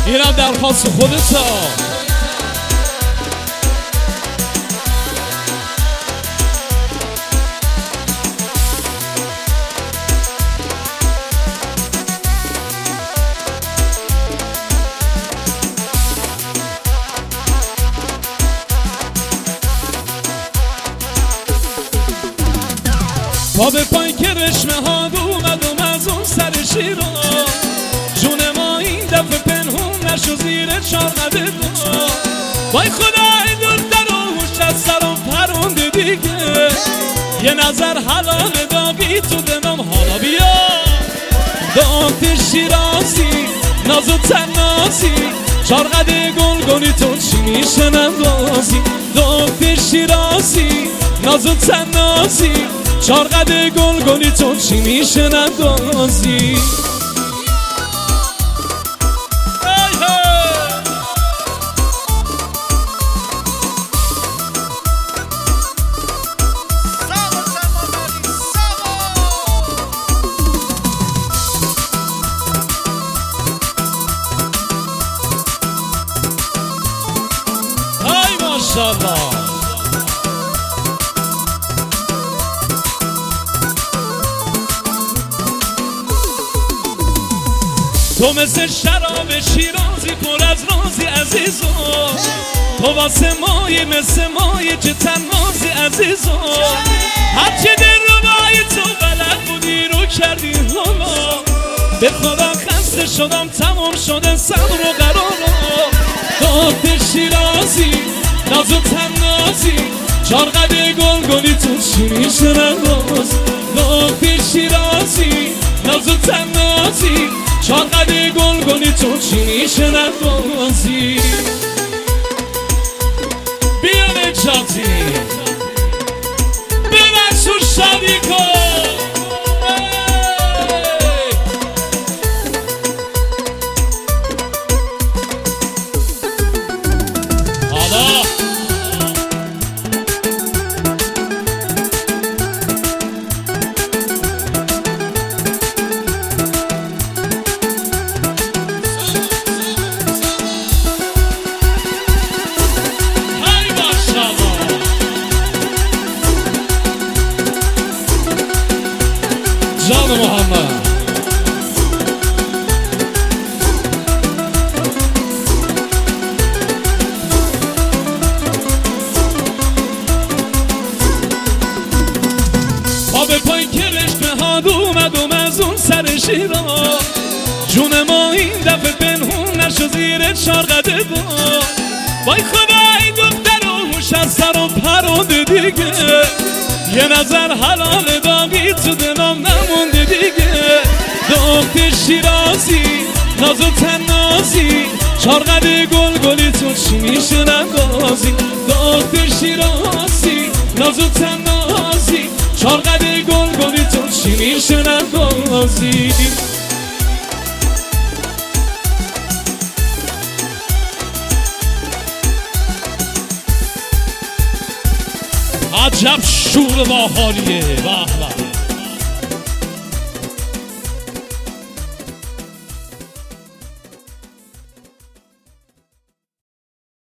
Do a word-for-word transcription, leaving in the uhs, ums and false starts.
اینم درخواست خودتا. پا به پای که رشمه ها اومدم از اون سر شیرا، جون ما این دفعه پنهون نشو زیر چارقده دا. وای خدای دورتر و هوش از سرم پرونده دیگه، یه نظر حلال داغی تو دمم حالا بیا. داغت شیرازی نازو تنازی، چارقده گلگونی تو چی میشه نندازی. داغت شیرازی نازو تنازی، چارقده گلگونی تو چی میشه نندازی. ای ماشاءالله. تو مثل شراب شیرازی پر از رازی عزیزو، تو واسه مایی مثل مایی چه تنازی عزیزو. هرچی در روای تو بلد بودی رو کردی حالا، به خدا خسته شدم تمام شده صبر و قرارا. داغت شیرازی نازو تنازی، چارقده گلگونی تو چی میشه نندازی. داغت شیرازی نازو تنازی، چارقده گلگونی تو چی میشه نندازی. بیا نجاتی به منصور شادی کن. حالا جان محمد پا به پای که رشمه ها اومدم از اون سر شیرا، جون ما این دفعه پنهون نشو زیر چارقده دا. وای خدای دختر و هوش از سر و پرونده دیگه، یه نظر حلال داغی تو دلم نمونده دیگه. داغت شیرازی نازو تنازی، چارقده گلگلی تو چی میشه نندازی. داغت شیرازی نازو تنازی، چارقده گلگلی تو چی میشه نندازی. عجب شور با حالیه. به به.